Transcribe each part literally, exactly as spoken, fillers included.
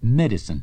medicine.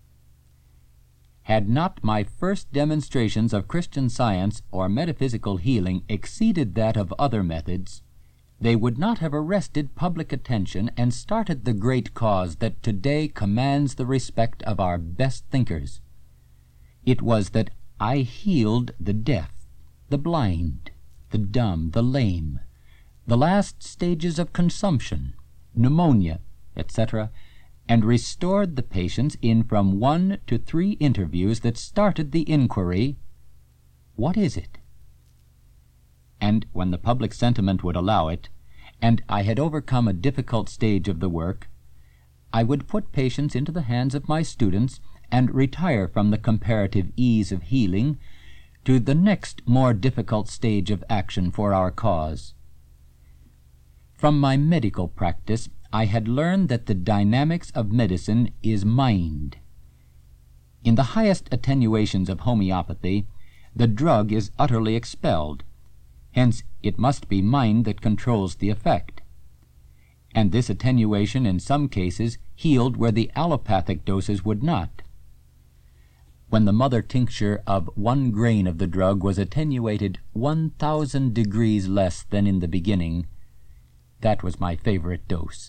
Had not my first demonstrations of Christian Science or metaphysical healing exceeded that of other methods, they would not have arrested public attention and started the great cause that today commands the respect of our best thinkers. It was that I healed the deaf, the blind, the dumb, the lame, the last stages of consumption, pneumonia, et cetera, and restored the patients in from one to three interviews that started the inquiry, "What is it?" And when the public sentiment would allow it, and I had overcome a difficult stage of the work, I would put patients into the hands of my students and retire from the comparative ease of healing to the next more difficult stage of action for our cause. From my medical practice, I had learned that the dynamics of medicine is mind. In the highest attenuations of homeopathy, the drug is utterly expelled. Hence, it must be mind that controls the effect. And this attenuation in some cases healed where the allopathic doses would not. When the mother tincture of one grain of the drug was attenuated one thousand degrees less than in the beginning, that was my favorite dose.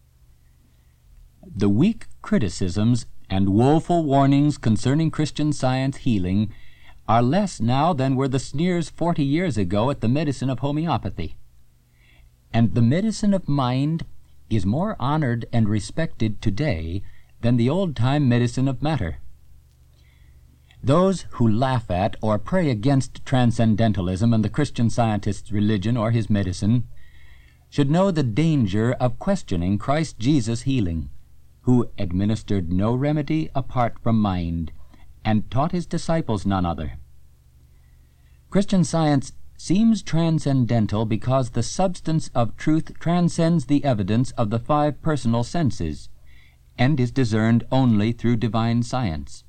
The weak criticisms and woeful warnings concerning Christian Science healing are less now than were the sneers forty years ago at the medicine of homeopathy. And the medicine of mind is more honored and respected today than the old-time medicine of matter. Those who laugh at or pray against transcendentalism and the Christian Scientist's religion or his medicine should know the danger of questioning Christ Jesus' healing, who administered no remedy apart from mind, and taught his disciples none other. Christian Science seems transcendental because the substance of truth transcends the evidence of the five personal senses, and is discerned only through divine science.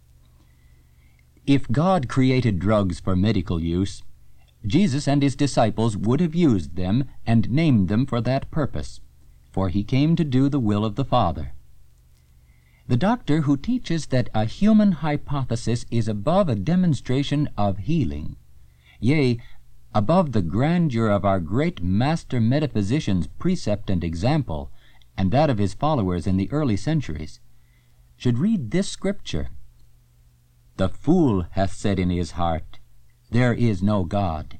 If God created drugs for medical use, Jesus and his disciples would have used them and named them for that purpose, for he came to do the will of the Father. The doctor who teaches that a human hypothesis is above a demonstration of healing, yea, above the grandeur of our great master metaphysician's precept and example, and that of his followers in the early centuries, should read this scripture: "The fool hath said in his heart, There is no God."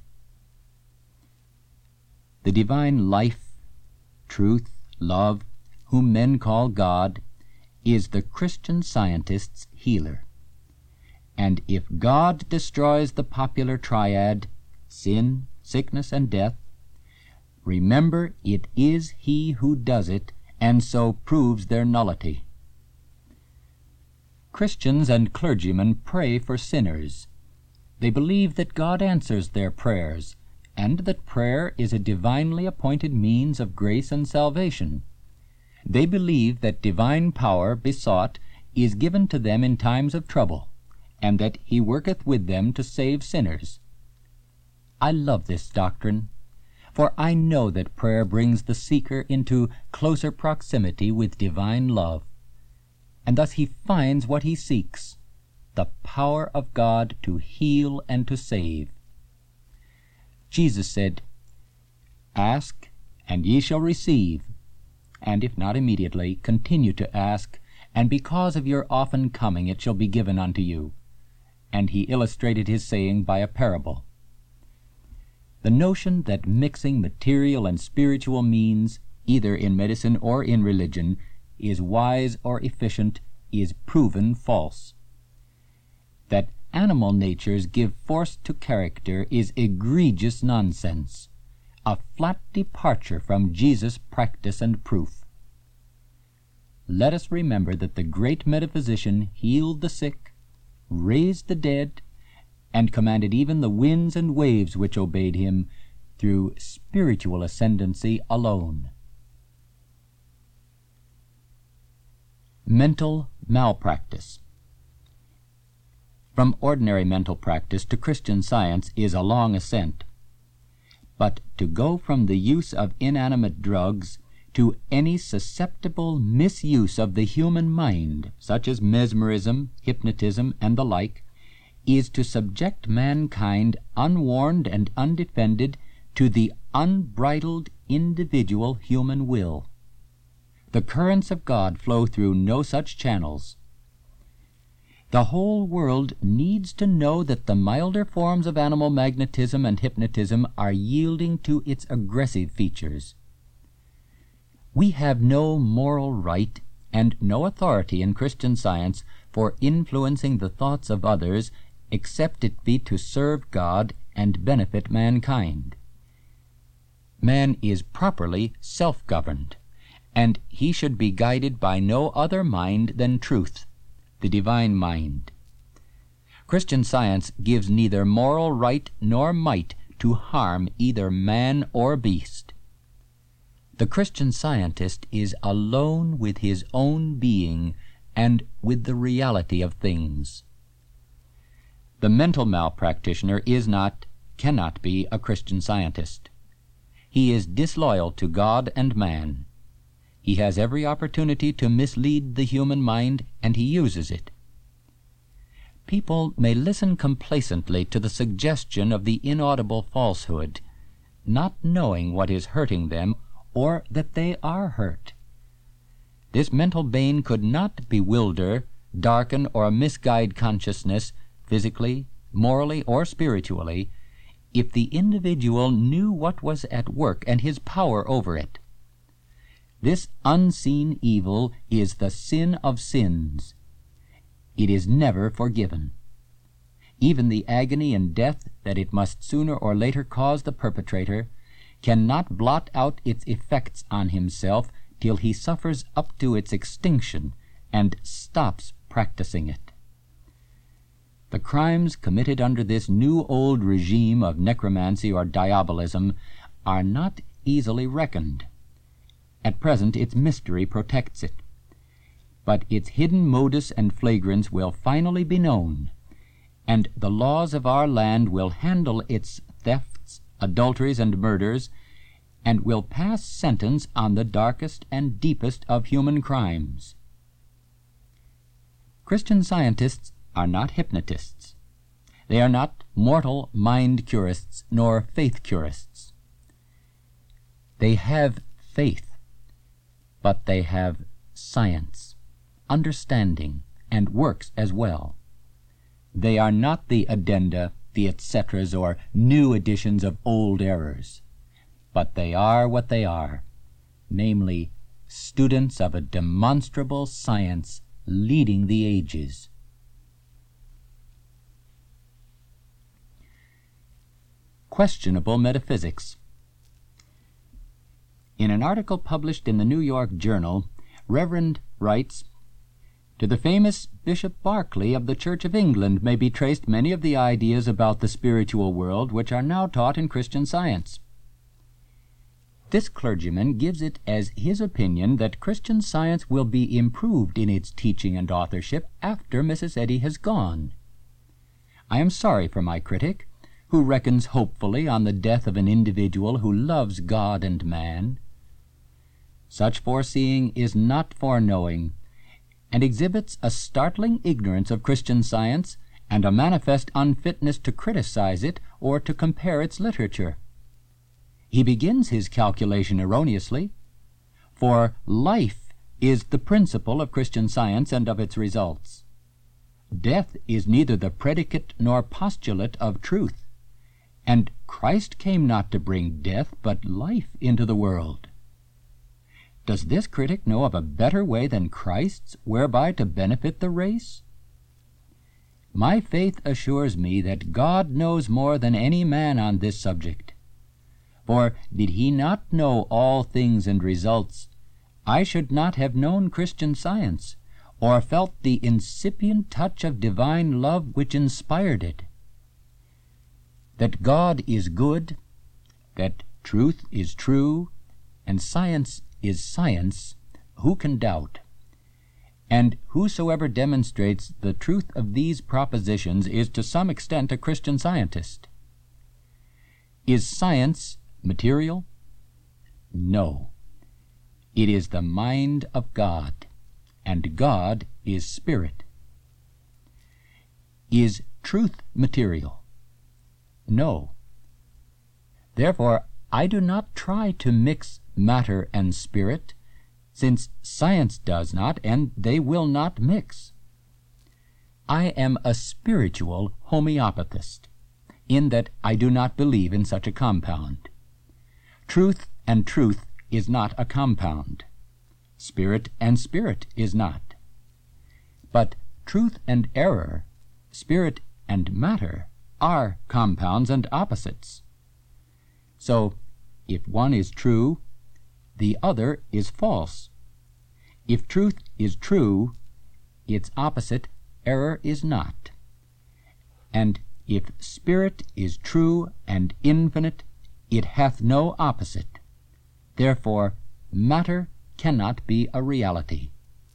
The divine life, truth, love, whom men call God, is the Christian Scientist's healer. And if God destroys the popular triad, sin, sickness, and death, remember it is he who does it, and so proves their nullity. Christians and clergymen pray for sinners. They believe that God answers their prayers, and that prayer is a divinely appointed means of grace and salvation. They believe that divine power besought is given to them in times of trouble, and that he worketh with them to save sinners. I love this doctrine, for I know that prayer brings the seeker into closer proximity with divine love, and thus he finds what he seeks, the power of God to heal and to save. Jesus said, "Ask, and ye shall receive, and if not immediately, continue to ask, and because of your often coming it shall be given unto you." And he illustrated his saying by a parable. The notion that mixing material and spiritual means, either in medicine or in religion, is wise or efficient is proven false. That animal natures give force to character is egregious nonsense, a flat departure from Jesus' practice and proof. Let us remember that the great metaphysician healed the sick, raised the dead, and commanded even the winds and waves which obeyed him through spiritual ascendancy alone. Mental malpractice. From ordinary mental practice to Christian Science is a long ascent. But to go from the use of inanimate drugs to any susceptible misuse of the human mind, such as mesmerism, hypnotism, and the like, is to subject mankind, unwarned and undefended, to the unbridled individual human will. The currents of God flow through no such channels. The whole world needs to know that the milder forms of animal magnetism and hypnotism are yielding to its aggressive features. We have no moral right and no authority in Christian Science for influencing the thoughts of others, except it be to serve God and benefit mankind. Man is properly self-governed, and he should be guided by no other mind than truth, the divine mind. Christian Science gives neither moral right nor might to harm either man or beast. The Christian Scientist is alone with his own being and with the reality of things. The mental malpractitioner is not, cannot be, a Christian Scientist. He is disloyal to God and man. He has every opportunity to mislead the human mind, and he uses it. People may listen complacently to the suggestion of the inaudible falsehood, not knowing what is hurting them or that they are hurt. This mental bane could not bewilder, darken, or misguide consciousness, physically, morally, or spiritually, if the individual knew what was at work and his power over it. This unseen evil is the sin of sins. It is never forgiven. Even the agony and death that it must sooner or later cause the perpetrator cannot blot out its effects on himself till he suffers up to its extinction and stops practicing it. The crimes committed under this new-old regime of necromancy or diabolism are not easily reckoned. At present its mystery protects it, but its hidden modus and flagrance will finally be known, and the laws of our land will handle its thefts, adulteries, and murders, and will pass sentence on the darkest and deepest of human crimes. Christian Scientists are not hypnotists. They are not mortal mind curists nor faith curists. They have faith, but they have science, understanding, and works as well. They are not the addenda, the et ceteras, or new editions of old errors, but they are what they are, namely, students of a demonstrable science leading the ages. Questionable metaphysics. In an article published in the New York Journal, Reverend writes, "To the famous Bishop Berkeley of the Church of England may be traced many of the ideas about the spiritual world which are now taught in Christian Science." This clergyman gives it as his opinion that Christian Science will be improved in its teaching and authorship after Missus Eddy has gone. I am sorry for my critic, who reckons hopefully on the death of an individual who loves God and man. Such foreseeing is not foreknowing, and exhibits a startling ignorance of Christian Science and a manifest unfitness to criticize it or to compare its literature. He begins his calculation erroneously, for life is the principle of Christian Science and of its results. Death is neither the predicate nor postulate of truth, and Christ came not to bring death but life into the world. Does this critic know of a better way than Christ's whereby to benefit the race? My faith assures me that God knows more than any man on this subject. For did he not know all things and results, I should not have known Christian Science, or felt the incipient touch of divine love which inspired it. That God is good, that truth is true, and science is science, who can doubt? And whosoever demonstrates the truth of these propositions is to some extent a Christian Scientist. Is science material? No. It is the mind of God, and God is spirit. Is truth material? No. Therefore, I do not try to mix matter and spirit, since science does not, and they will not mix. I am a spiritual homeopathist, in that I do not believe in such a compound. Truth and truth is not a compound. Spirit and spirit is not. But truth and error, spirit and matter, are compounds and opposites. So, if one is true, the other is false. If truth is true, its opposite, error, is not. And if spirit is true and infinite, it hath no opposite. Therefore, matter cannot be a reality.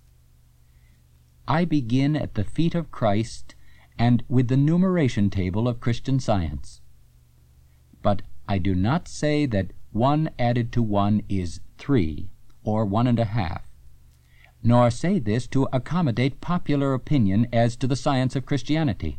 I begin at the feet of Christ and with the numeration table of Christian Science. But I do not say that one added to one is three, or one and a half, nor say this to accommodate popular opinion as to the science of Christianity.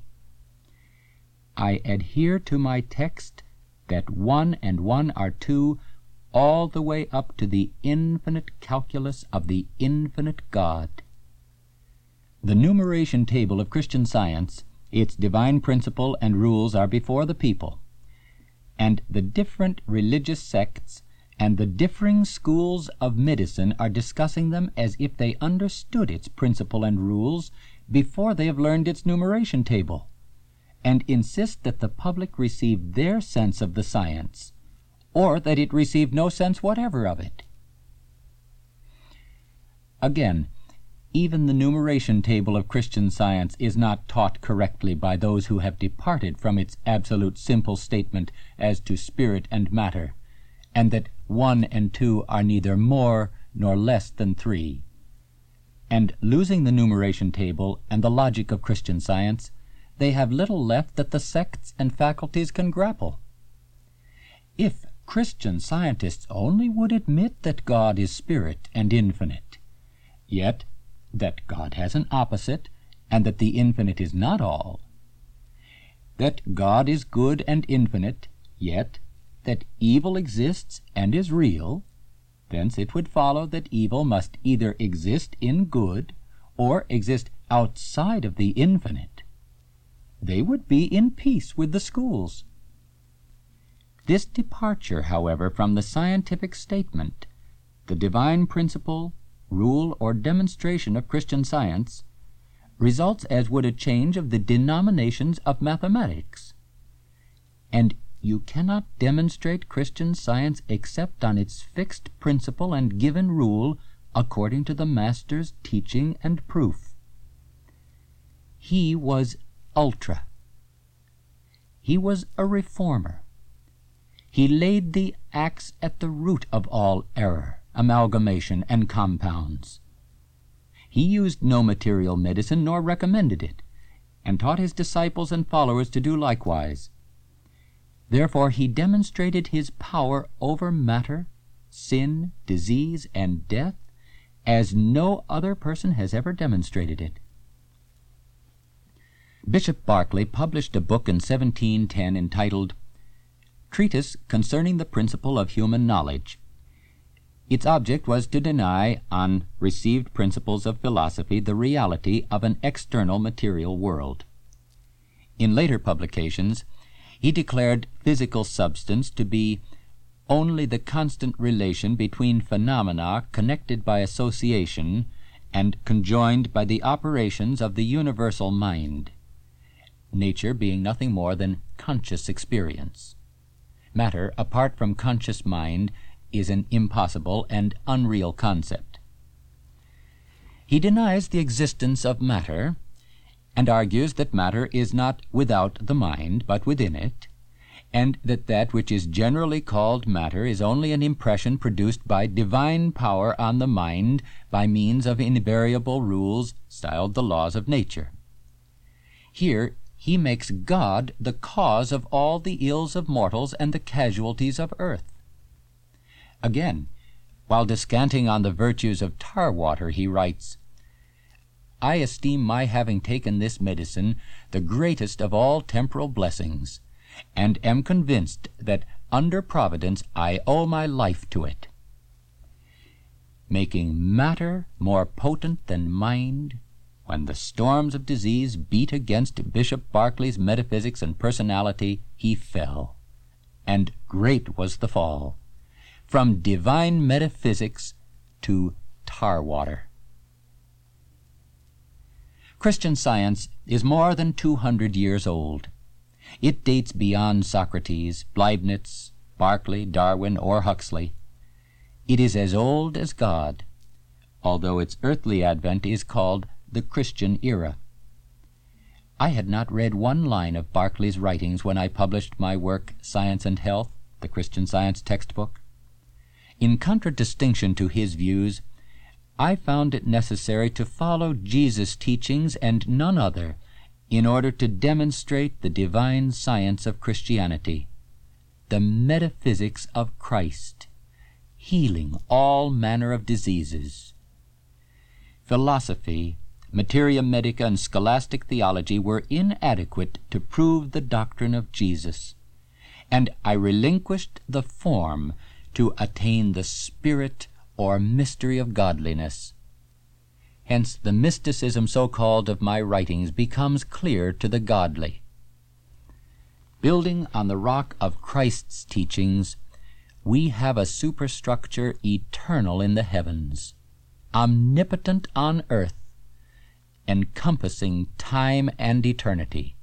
I adhere to my text that one and one are two, all the way up to the infinite calculus of the infinite God. The numeration table of Christian Science, its divine principle and rules are before the people, and the different religious sects and the differing schools of medicine are discussing them as if they understood its principle and rules before they have learned its numeration table, and insist that the public receive their sense of the science, or that it receive no sense whatever of it. Again, even the numeration table of Christian Science is not taught correctly by those who have departed from its absolute simple statement as to spirit and matter, and that one and two are neither more nor less than three. And losing the numeration table and the logic of Christian Science, they have little left that the sects and faculties can grapple. If Christian scientists only would admit that God is spirit and infinite, yet that God has an opposite, and that the infinite is not all, that God is good and infinite, yet that evil exists and is real, thence it would follow that evil must either exist in good or exist outside of the infinite. They would be in peace with the schools. This departure, however, from the scientific statement, the divine principle, rule, or demonstration of Christian Science, results as would a change of the denominations of mathematics. And you cannot demonstrate Christian Science except on its fixed principle and given rule according to the Master's teaching and proof. He was ultra. He was a reformer. He laid the axe at the root of all error, amalgamation, and compounds. He used no material medicine, nor recommended it, and taught his disciples and followers to do likewise. Therefore he demonstrated his power over matter, sin, disease, and death as no other person has ever demonstrated it. Bishop Berkeley published a book in seventeen ten entitled Treatise Concerning the Principle of Human Knowledge. Its object was to deny, on received principles of philosophy, the reality of an external material world. In later publications, he declared physical substance to be only the constant relation between phenomena connected by association and conjoined by the operations of the universal mind, nature being nothing more than conscious experience. Matter, apart from conscious mind, is an impossible and unreal concept. He denies the existence of matter, and argues that matter is not without the mind, but within it, and that that which is generally called matter is only an impression produced by divine power on the mind by means of invariable rules styled the laws of nature. Here he makes God the cause of all the ills of mortals and the casualties of earth. Again, While descanting on the virtues of tar water, he writes, "I esteem my having taken this medicine the greatest of all temporal blessings, and am convinced that under Providence I owe my life to it. Making matter more potent than mind, when the storms of disease beat against Bishop Berkeley's metaphysics and personality, he fell, and great was the fall, from divine metaphysics to tar water." Christian Science is more than two hundred years old. It dates beyond Socrates, Leibniz, Berkeley, Darwin, or Huxley. It is as old as God, although its earthly advent is called the Christian era. I had not read one line of Berkeley's writings when I published my work Science and Health, the Christian Science textbook. In contradistinction to his views, I found it necessary to follow Jesus' teachings and none other in order to demonstrate the divine science of Christianity, the metaphysics of Christ, healing all manner of diseases. Philosophy, materia medica, and scholastic theology were inadequate to prove the doctrine of Jesus, and I relinquished the form to attain the spirit or mystery of godliness. Hence the mysticism so-called of my writings becomes clear to the godly. Building on the rock of Christ's teachings, we have a superstructure eternal in the heavens, omnipotent on earth, encompassing time and eternity.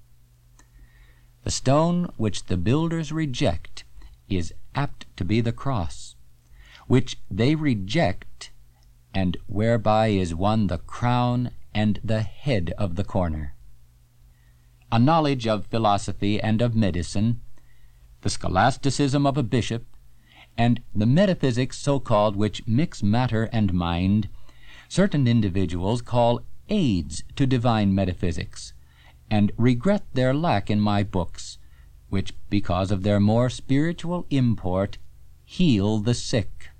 The stone which the builders reject is apt to be the cross, which they reject, and whereby is won the crown and the head of the corner. A knowledge of philosophy and of medicine, the scholasticism of a bishop, and the metaphysics so-called which mix matter and mind, certain individuals call aids to divine metaphysics, and regret their lack in my books, which, because of their more spiritual import, heal the sick.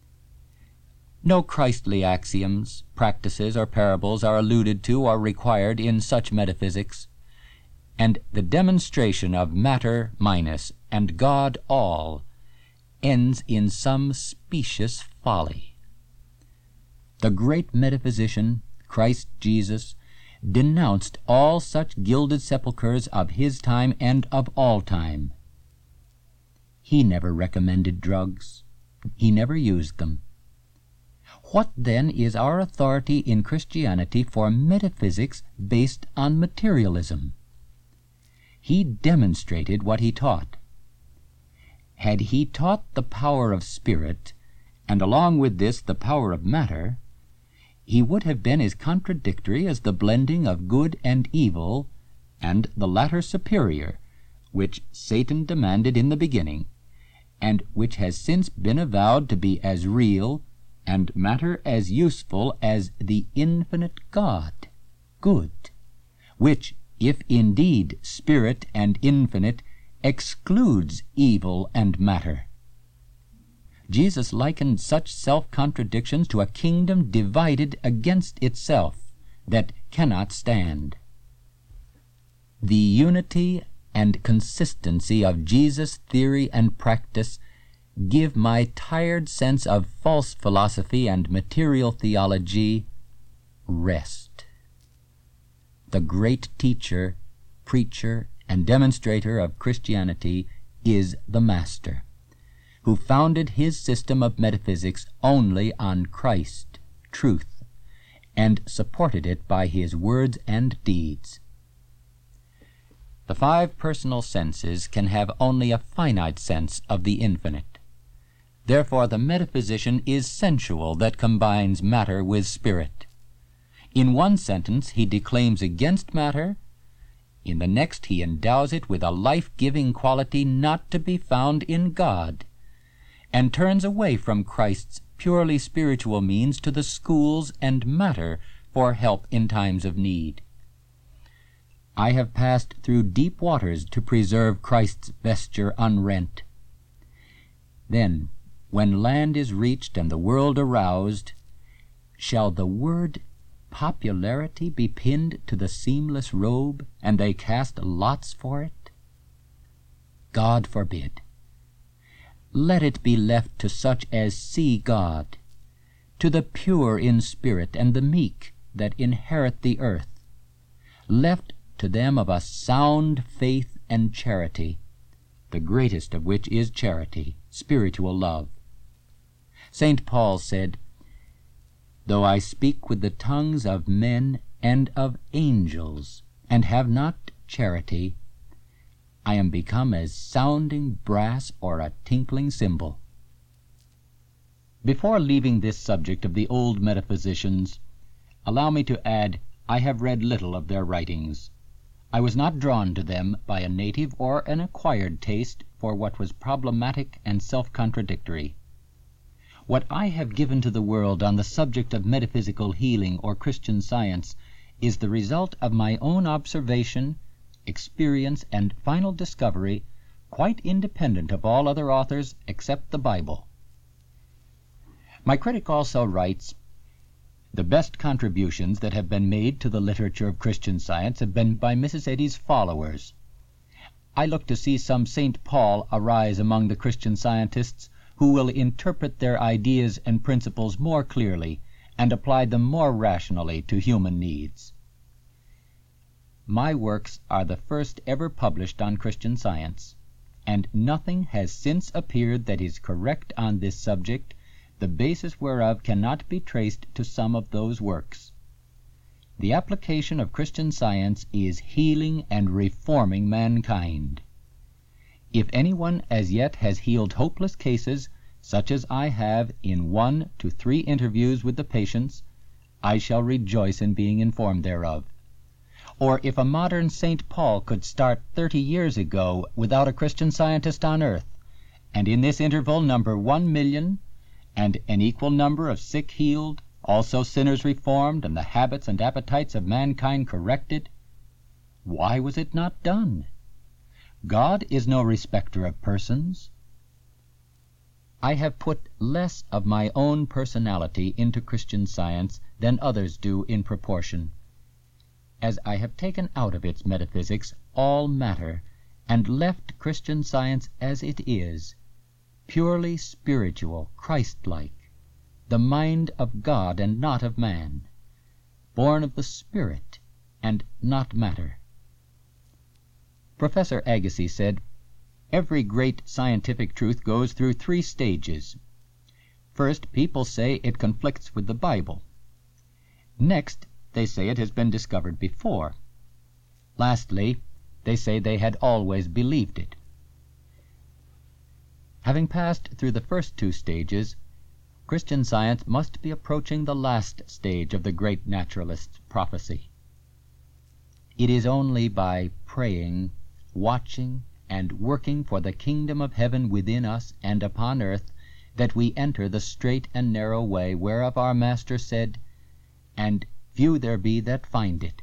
No Christly axioms, practices, or parables are alluded to or required in such metaphysics, and the demonstration of matter minus and God all ends in some specious folly. The great metaphysician, Christ Jesus, denounced all such gilded sepulchres of his time and of all time. He never recommended drugs. He never used them. What then is our authority in Christianity for metaphysics based on materialism? He demonstrated what he taught. Had he taught the power of spirit, and along with this the power of matter, he would have been as contradictory as the blending of good and evil, and the latter superior, which Satan demanded in the beginning, and which has since been avowed to be as real and matter as useful as the infinite God, good, which, if indeed spirit and infinite, excludes evil and matter. Jesus likened such self-contradictions to a kingdom divided against itself that cannot stand. The unity and consistency of Jesus' theory and practice give my tired sense of false philosophy and material theology rest. The great teacher, preacher, and demonstrator of Christianity is the Master, who founded his system of metaphysics only on Christ, truth, and supported it by his words and deeds. The five personal senses can have only a finite sense of the infinite. Therefore the metaphysician is sensual that combines matter with spirit. In one sentence he declaims against matter, in the next he endows it with a life-giving quality not to be found in God, and turns away from Christ's purely spiritual means to the schools and matter for help in times of need. I have passed through deep waters to preserve Christ's vesture unrent. Then, when land is reached and the world aroused, shall the word popularity be pinned to the seamless robe, and they cast lots for it? God forbid. Let it be left to such as see God, to the pure in spirit and the meek that inherit the earth, left to them of a sound faith and charity, the greatest of which is charity, spiritual love. Saint Paul said, "Though I speak with the tongues of men and of angels, and have not charity, I am become as sounding brass or a tinkling cymbal." Before leaving this subject of the old metaphysicians, allow me to add, I have read little of their writings. I was not drawn to them by a native or an acquired taste for what was problematic and self-contradictory. What I have given to the world on the subject of metaphysical healing or Christian Science is the result of my own observation, experience, and final discovery, quite independent of all other authors except the Bible. My critic also writes, "The best contributions that have been made to the literature of Christian Science have been by Missus Eddy's followers. I look to see some Saint Paul arise among the Christian Scientists who will interpret their ideas and principles more clearly and apply them more rationally to human needs." My works are the first ever published on Christian Science, and nothing has since appeared that is correct on this subject, the basis whereof cannot be traced to some of those works. The application of Christian Science is healing and reforming mankind. If anyone as yet has healed hopeless cases, such as I have in one to three interviews with the patients, I shall rejoice in being informed thereof. Or if a modern Saint Paul could start thirty years ago without a Christian Scientist on earth, and in this interval number one million, and an equal number of sick healed, also sinners reformed, and the habits and appetites of mankind corrected, why was it not done? God is no respecter of persons. I have put less of my own personality into Christian Science than others do in proportion, as I have taken out of its metaphysics all matter, and left Christian Science as it is, purely spiritual, Christ-like, the mind of God and not of man, born of the Spirit and not matter. Professor Agassiz said, "Every great scientific truth goes through three stages. First, people say it conflicts with the Bible. Next, they say it has been discovered before. Lastly, they say they had always believed it." Having passed through the first two stages, Christian Science must be approaching the last stage of the great naturalist's prophecy. It is only by praying, watching, and working for the kingdom of heaven within us and upon earth that we enter the straight and narrow way whereof our Master said, "And few there be that find it."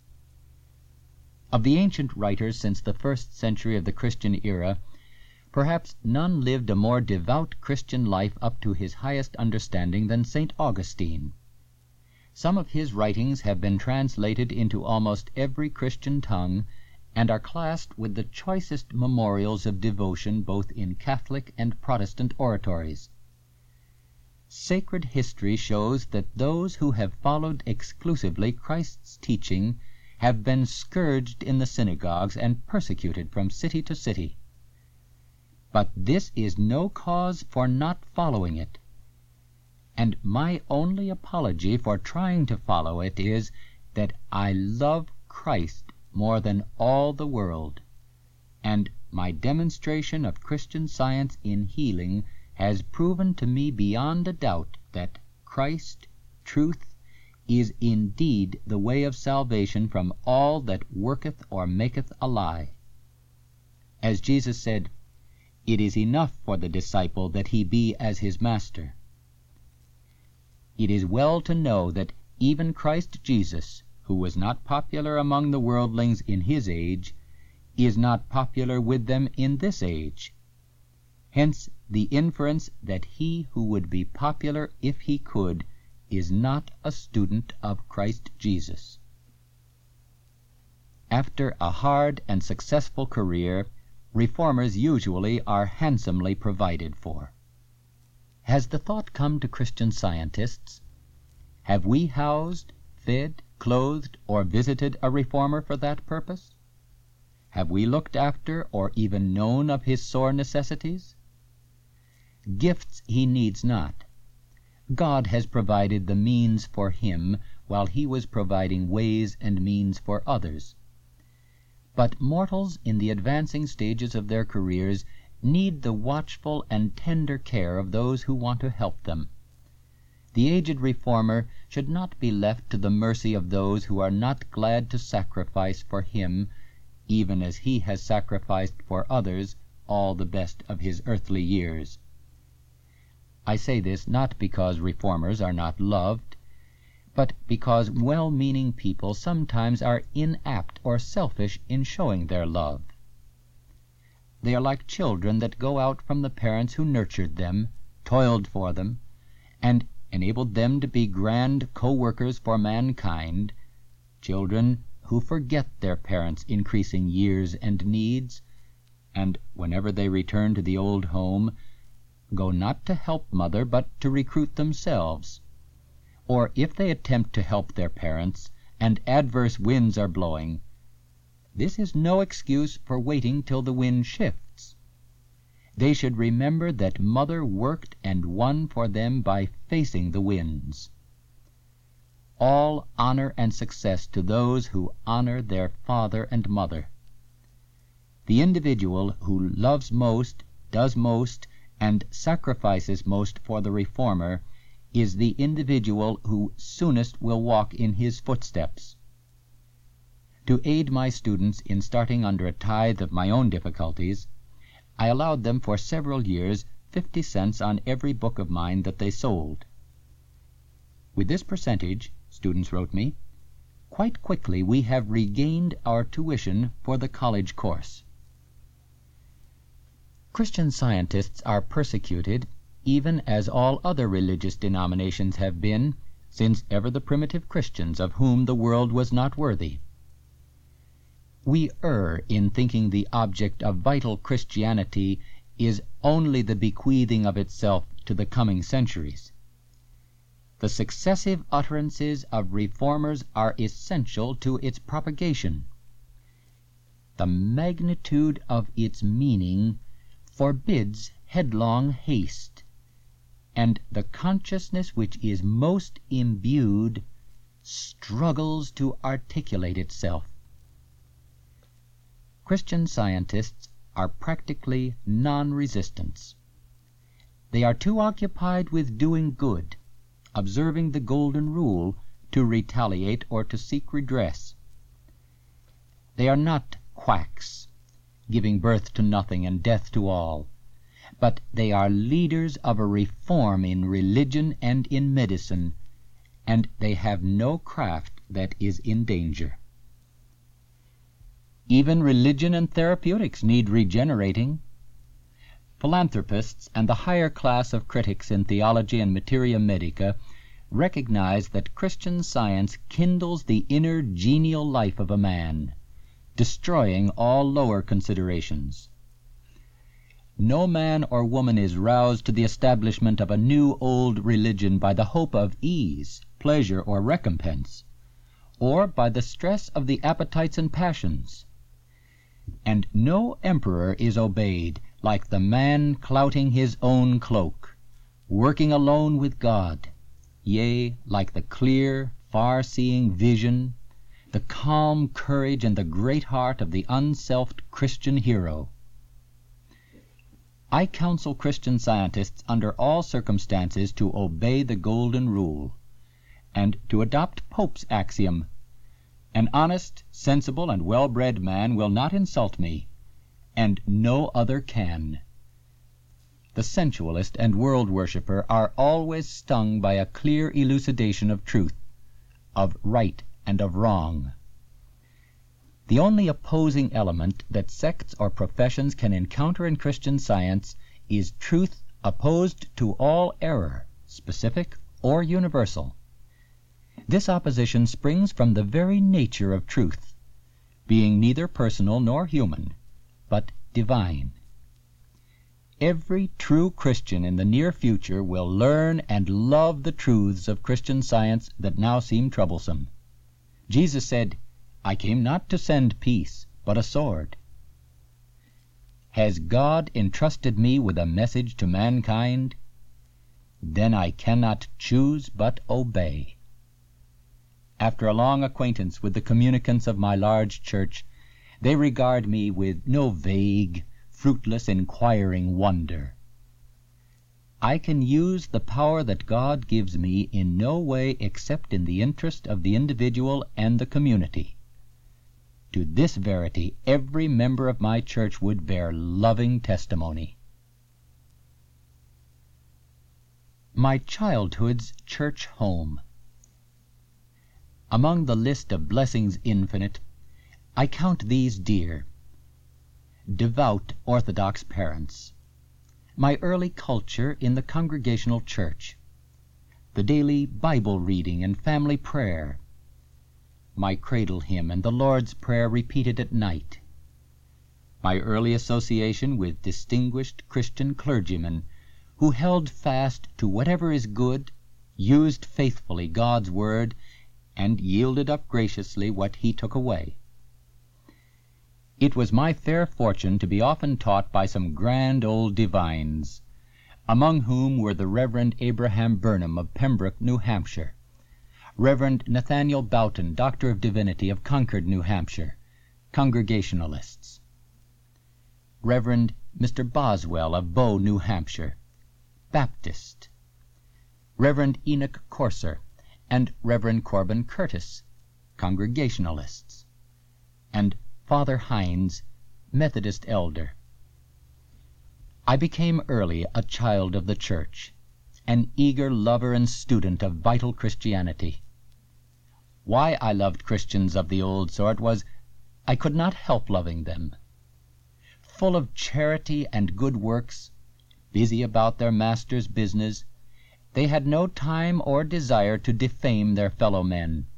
Of the ancient writers since the first century of the Christian era, perhaps none lived a more devout Christian life up to his highest understanding than Saint Augustine. Some of his writings have been translated into almost every Christian tongue, and are classed with the choicest memorials of devotion both in Catholic and Protestant oratories. Sacred history shows that those who have followed exclusively Christ's teaching have been scourged in the synagogues and persecuted from city to city. But this is no cause for not following it, and my only apology for trying to follow it is that I love Christ more than all the world, and my demonstration of Christian Science in healing has proven to me beyond a doubt that Christ, truth, is indeed the way of salvation from all that worketh or maketh a lie. As Jesus said, "It is enough for the disciple that he be as his master." It is well to know that even Christ Jesus, who was not popular among the worldlings in his age, is not popular with them in this age. Hence the inference that he who would be popular if he could is not a student of Christ Jesus. After a hard and successful career, reformers usually are handsomely provided for. Has the thought come to Christian Scientists? Have we housed, fed, clothed, or visited a reformer for that purpose? Have we looked after or even known of his sore necessities? Gifts he needs not. God has provided the means for him while he was providing ways and means for others. But mortals in the advancing stages of their careers need the watchful and tender care of those who want to help them. The aged reformer should not be left to the mercy of those who are not glad to sacrifice for him, even as he has sacrificed for others all the best of his earthly years. I say this not because reformers are not loved, but because well-meaning people sometimes are inapt or selfish in showing their love. They are like children that go out from the parents who nurtured them, toiled for them, and enabled them to be grand co-workers for mankind, children who forget their parents' increasing years and needs, and whenever they return to the old home, go not to help mother but to recruit themselves. Or if they attempt to help their parents, and adverse winds are blowing, this is no excuse for waiting till the wind shifts. They should remember that mother worked and won for them by facing the winds. All honor and success to those who honor their father and mother. The individual who loves most, does most, and sacrifices most for the reformer is the individual who soonest will walk in his footsteps. To aid my students in starting under a tithe of my own difficulties, I allowed them for several years fifty cents on every book of mine that they sold. With this percentage, students wrote me, quite quickly we have regained our tuition for the college course. Christian Scientists are persecuted, even as all other religious denominations have been, since ever the primitive Christians of whom the world was not worthy. We err in thinking the object of vital Christianity is only the bequeathing of itself to the coming centuries. The successive utterances of reformers are essential to its propagation. The magnitude of its meaning forbids headlong haste, and the consciousness which is most imbued struggles to articulate itself. Christian Scientists are practically non-resistants. They are too occupied with doing good, observing the golden rule, to retaliate or to seek redress. They are not quacks, giving birth to nothing and death to all, but they are leaders of a reform in religion and in medicine, and they have no craft that is in danger. Even religion and therapeutics need regenerating. Philanthropists and the higher class of critics in theology and materia medica recognize that Christian Science kindles the inner genial life of a man, destroying all lower considerations. No man or woman is roused to the establishment of a new old religion by the hope of ease, pleasure, or recompense, or by the stress of the appetites and passions. And no emperor is obeyed like the man clouting his own cloak, working alone with God, yea, like the clear, far-seeing vision, the calm courage and the great heart of the unselfed Christian hero. I counsel Christian Scientists under all circumstances to obey the golden rule, and to adopt Pope's axiom, "An honest, sensible, and well-bred man will not insult me, and no other can." The sensualist and world-worshipper are always stung by a clear elucidation of truth, of right and of wrong. The only opposing element that sects or professions can encounter in Christian Science is truth opposed to all error, specific or universal. This opposition springs from the very nature of truth, being neither personal nor human, but divine. Every true Christian in the near future will learn and love the truths of Christian Science that now seem troublesome. Jesus said, "I came not to send peace, but a sword." Has God entrusted me with a message to mankind? Then I cannot choose but obey. After a long acquaintance with the communicants of my large church, they regard me with no vague, fruitless, inquiring wonder. I can use the power that God gives me in no way except in the interest of the individual and the community. To this verity every member of my church would bear loving testimony. My childhood's church home. Among the list of blessings infinite, I count these dear: devout Orthodox parents, my early culture in the Congregational Church, the daily Bible reading and family prayer, my cradle hymn and the Lord's Prayer repeated at night, my early association with distinguished Christian clergymen who held fast to whatever is good, used faithfully God's Word, and yielded up graciously what He took away. It was my fair fortune to be often taught by some grand old divines, among whom were the Reverend Abraham Burnham of Pembroke, New Hampshire, Reverend Nathaniel Boughton, Doctor of Divinity of Concord, New Hampshire, Congregationalists, Reverend Mister Boswell of Bow, New Hampshire, Baptist, Reverend Enoch Corser, and Reverend Corbin Curtis, Congregationalists, and Father Hines, Methodist elder. I became early a child of the Church, an eager lover and student of vital Christianity. Why I loved Christians of the old sort was, I could not help loving them. Full of charity and good works, busy about their Master's business, they had no time or desire to defame their fellow men.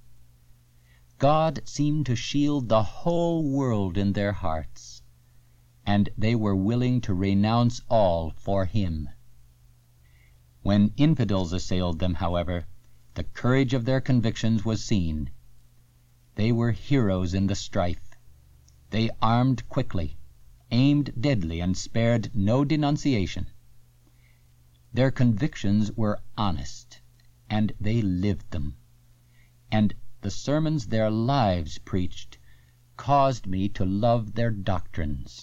God seemed to shield the whole world in their hearts, and they were willing to renounce all for Him. When infidels assailed them, however, the courage of their convictions was seen. They were heroes in the strife. They armed quickly, aimed deadly, and spared no denunciation. Their convictions were honest, and they lived them, and the sermons their lives preached caused me to love their doctrines.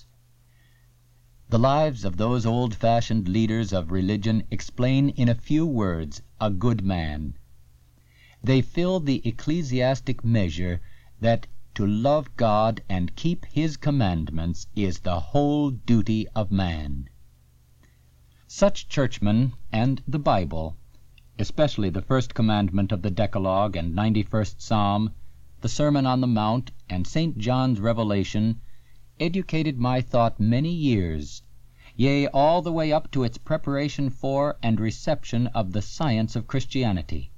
The lives of those old-fashioned leaders of religion explain in a few words a good man. They fill the ecclesiastic measure that to love God and keep His commandments is the whole duty of man. Such churchmen and the Bible, especially the first commandment of the Decalogue and ninety-first Psalm, the Sermon on the Mount, and Saint John's Revelation, educated my thought many years, yea, all the way up to its preparation for and reception of the science of Christianity.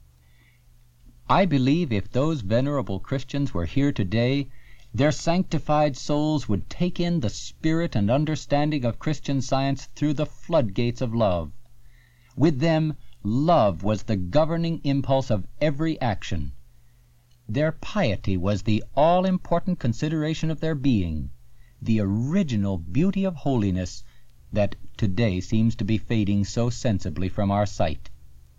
I believe if those venerable Christians were here today, their sanctified souls would take in the spirit and understanding of Christian Science through the floodgates of love. With them, love was the governing impulse of every action. Their piety was the all-important consideration of their being, the original beauty of holiness that today seems to be fading so sensibly from our sight.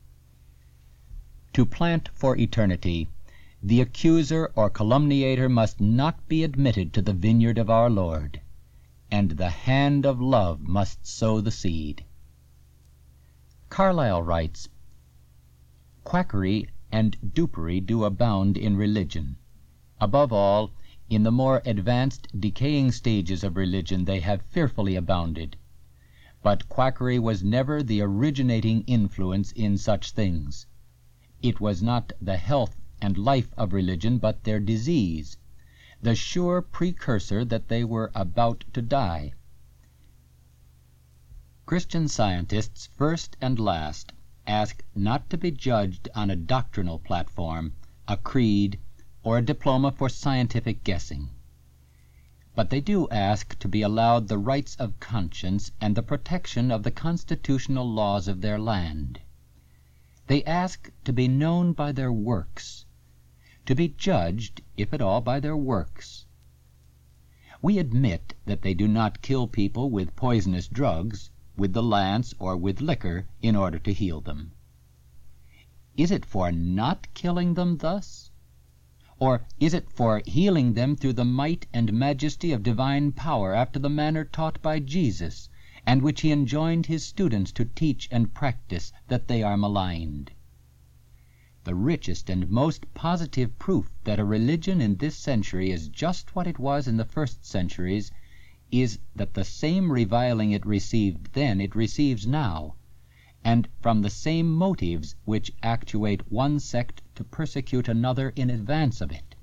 To plant for eternity, the accuser or calumniator must not be admitted to the vineyard of our Lord, and the hand of love must sow the seed. Carlyle writes, "Quackery and dupery do abound in religion. Above all, in the more advanced decaying stages of religion they have fearfully abounded. But quackery was never the originating influence in such things. It was not the health and life of religion, but their disease, the sure precursor that they were about to die. Christian Scientists, first and last, ask not to be judged on a doctrinal platform, a creed, or a diploma for scientific guessing. But they do ask to be allowed the rights of conscience and the protection of the constitutional laws of their land. They ask to be known by their works, to be judged, if at all, by their works. We admit that they do not kill people with poisonous drugs, with the lance or with liquor, in order to heal them. Is it for not killing them thus? Or is it for healing them through the might and majesty of divine power after the manner taught by Jesus, and which he enjoined his students to teach and practice, that they are maligned? The richest and most positive proof that a religion in this century is just what it was in the first centuries is that the same reviling it received then it receives now, and from the same motives which actuate one sect to persecute another in advance of it.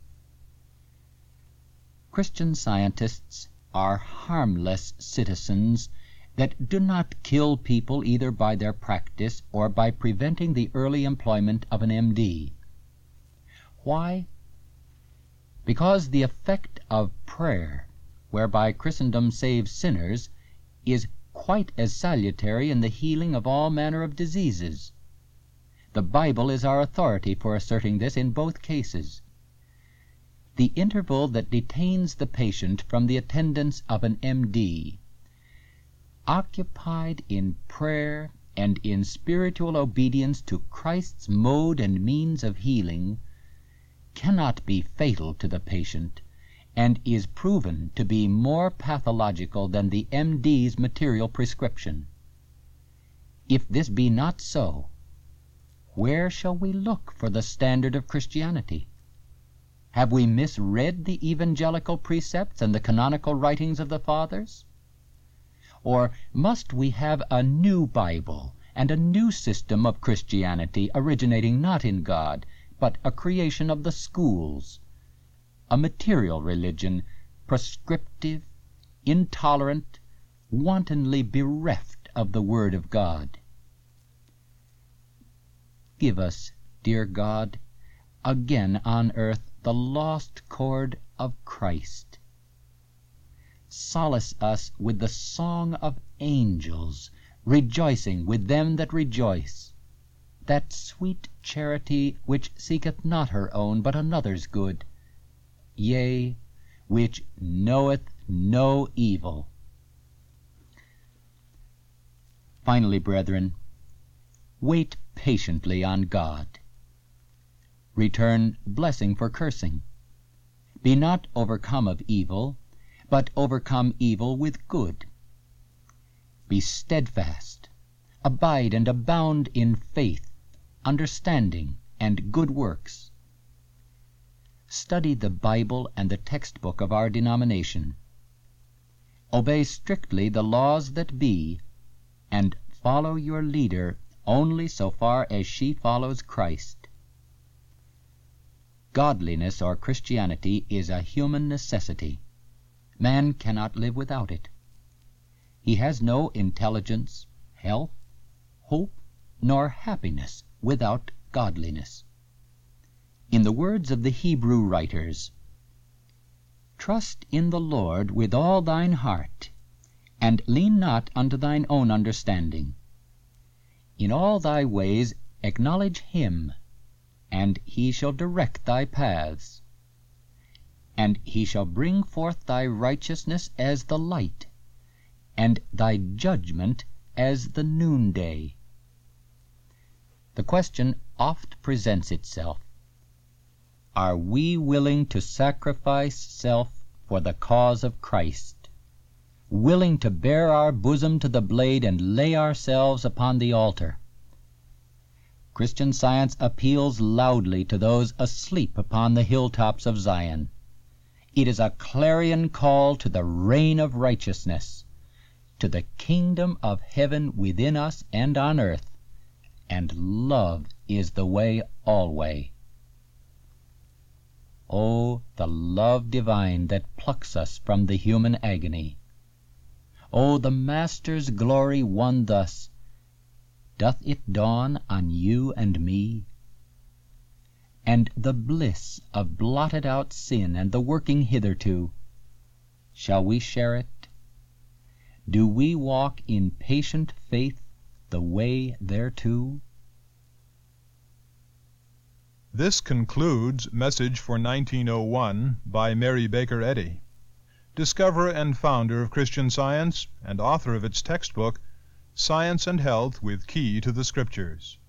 Christian Scientists are harmless citizens that do not kill people either by their practice or by preventing the early employment of an M D. Why? Because the effect of prayer, whereby Christendom saves sinners, is quite as salutary in the healing of all manner of diseases. The Bible is our authority for asserting this in both cases. The interval that detains the patient from the attendance of an M D, occupied in prayer and in spiritual obedience to Christ's mode and means of healing, cannot be fatal to the patient, and is proven to be more pathological than the M D's material prescription. If this be not so, where shall we look for the standard of Christianity? Have we misread the evangelical precepts and the canonical writings of the Fathers? Or must we have a new Bible and a new system of Christianity originating not in God, but a creation of the schools, a material religion, prescriptive, intolerant, wantonly bereft of the Word of God? Give us, dear God, again on earth the lost chord of Christ. Solace us with the song of angels, rejoicing with them that rejoice, that sweet charity which seeketh not her own but another's good, yea, which knoweth no evil. Finally, brethren, wait patiently on God. Return blessing for cursing. Be not overcome of evil, but overcome evil with good. Be steadfast, abide and abound in faith, understanding, and good works. Study the Bible and the textbook of our denomination. Obey strictly the laws that be, and follow your leader only so far as she follows Christ. Godliness or Christianity is a human necessity. Man cannot live without it. He has no intelligence, health, hope, nor happiness without godliness. In the words of the Hebrew writers, "Trust in the Lord with all thine heart, and lean not unto thine own understanding. In all thy ways acknowledge him, and he shall direct thy paths. And he shall bring forth thy righteousness as the light, and thy judgment as the noonday." The question oft presents itself, are we willing to sacrifice self for the cause of Christ, willing to bear our bosom to the blade and lay ourselves upon the altar? Christian Science appeals loudly to those asleep upon the hilltops of Zion. It is a clarion call to the reign of righteousness, to the kingdom of heaven within us and on earth, and love is the way alway. Oh, the love divine that plucks us from the human agony! O the Master's glory won thus, doth it dawn on you and me? And the bliss of blotted out sin and the working hitherto, shall we share it? Do we walk in patient faith the way thereto? This concludes Message for nineteen oh one by Mary Baker Eddy, discoverer and founder of Christian Science and author of its textbook, Science and Health with Key to the Scriptures.